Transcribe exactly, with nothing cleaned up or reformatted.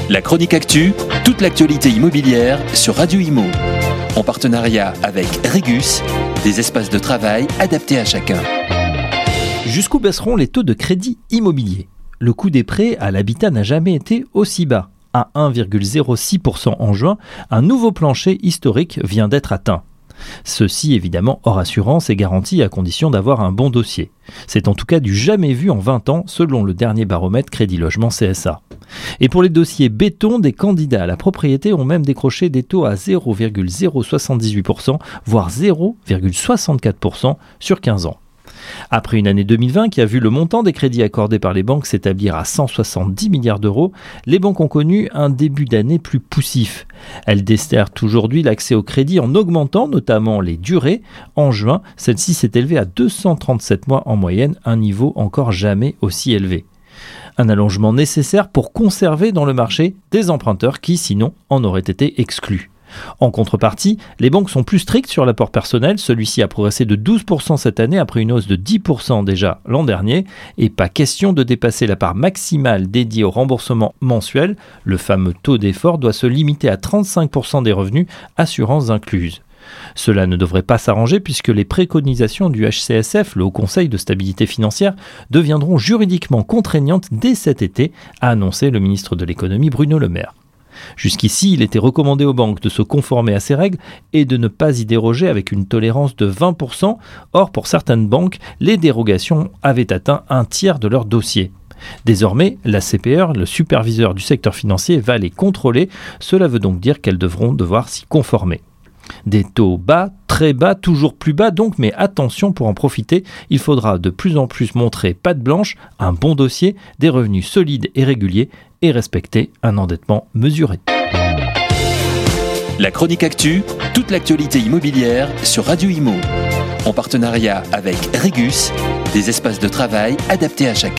La chronique actu, toute l'actualité immobilière sur Radio Imo. En partenariat avec Regus, des espaces de travail adaptés à chacun. Jusqu'où baisseront les taux de crédit immobilier ? Le coût des prêts à l'habitat n'a jamais été aussi bas. À un virgule zéro six pour cent en juin, un nouveau plancher historique vient d'être atteint. Ceci évidemment hors assurance et garantie à condition d'avoir un bon dossier. C'est en tout cas du jamais vu en vingt ans selon le dernier baromètre Crédit Logement C S A. Et pour les dossiers béton, des candidats à la propriété ont même décroché des taux à zéro virgule zéro soixante-dix-huit pour cent, voire zéro virgule soixante-quatre pour cent sur quinze ans. Après une année deux mille vingt qui a vu le montant des crédits accordés par les banques s'établir à cent soixante-dix milliards d'euros, les banques ont connu un début d'année plus poussif. Elles desserrent aujourd'hui l'accès au crédit en augmentant notamment les durées. En juin, celle-ci s'est élevée à deux cent trente-sept mois en moyenne, un niveau encore jamais aussi élevé. Un allongement nécessaire pour conserver dans le marché des emprunteurs qui, sinon, en auraient été exclus. En contrepartie, les banques sont plus strictes sur l'apport personnel. Celui-ci a progressé de douze pour cent cette année après une hausse de dix pour cent déjà l'an dernier. Et pas question de dépasser la part maximale dédiée au remboursement mensuel. Le fameux taux d'effort doit se limiter à trente-cinq pour cent des revenus, assurances incluses. Cela ne devrait pas s'arranger puisque les préconisations du H C S F, le Haut Conseil de stabilité financière, deviendront juridiquement contraignantes dès cet été, a annoncé le ministre de l'économie Bruno Le Maire. Jusqu'ici, il était recommandé aux banques de se conformer à ces règles et de ne pas y déroger avec une tolérance de vingt pour cent. Or, pour certaines banques, les dérogations avaient atteint un tiers de leur dossier. Désormais, la C P R, le superviseur du secteur financier, va les contrôler. Cela veut donc dire qu'elles devront devoir s'y conformer. Des taux bas, très bas, toujours plus bas donc, mais attention, pour en profiter, il faudra de plus en plus montrer patte blanche, un bon dossier, des revenus solides et réguliers et respecter un endettement mesuré. La chronique actu, toute l'actualité immobilière sur Radio Imo. En partenariat avec Regus, des espaces de travail adaptés à chacun.